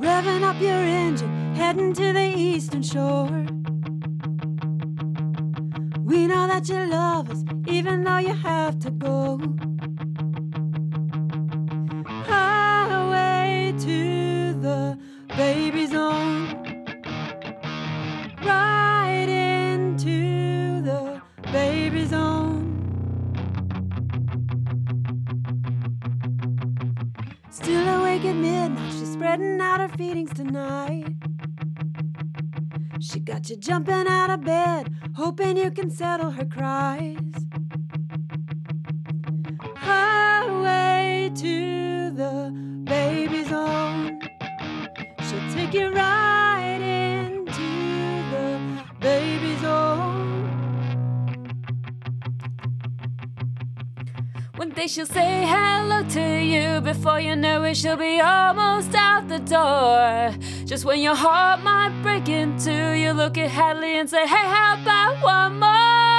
revving up your engine, heading to the eastern shore. We know that you love us, even though you have to go. Highway to the baby zone, right into the baby zone. Still awake at midnight, she's spreading out her feedings tonight. She got you jumping out of bed, hoping you can settle her cries. Highway to the baby zone, she'll take you right into the baby zone. One day she'll say hello to you, before you know it she'll be almost out the door. Just when your heart might break in two, you look at Hadley and say, hey, how about one more?